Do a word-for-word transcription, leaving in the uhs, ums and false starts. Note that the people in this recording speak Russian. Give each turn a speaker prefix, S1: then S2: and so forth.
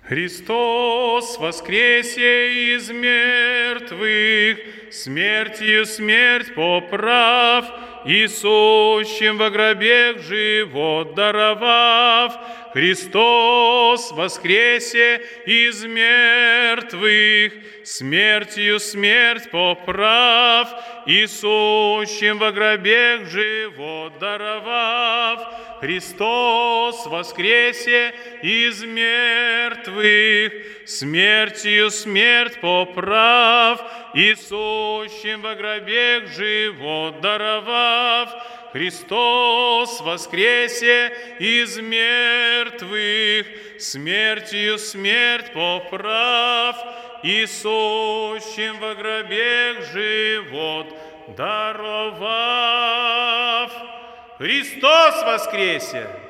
S1: Христос воскресе из мертвых, смертью смерть поправ, и сущим во гробе живот даровав. Христос воскресе из мертвых, смертью смерть поправ, и сущим во гробе живот даровав. Христос воскресе из мертвых, смертью смерть поправ, и сущим во гробе живот даровав. Христос воскресе из мертвых, смертью смерть поправ, и сущим во гробе живот даровав. Христос воскресе!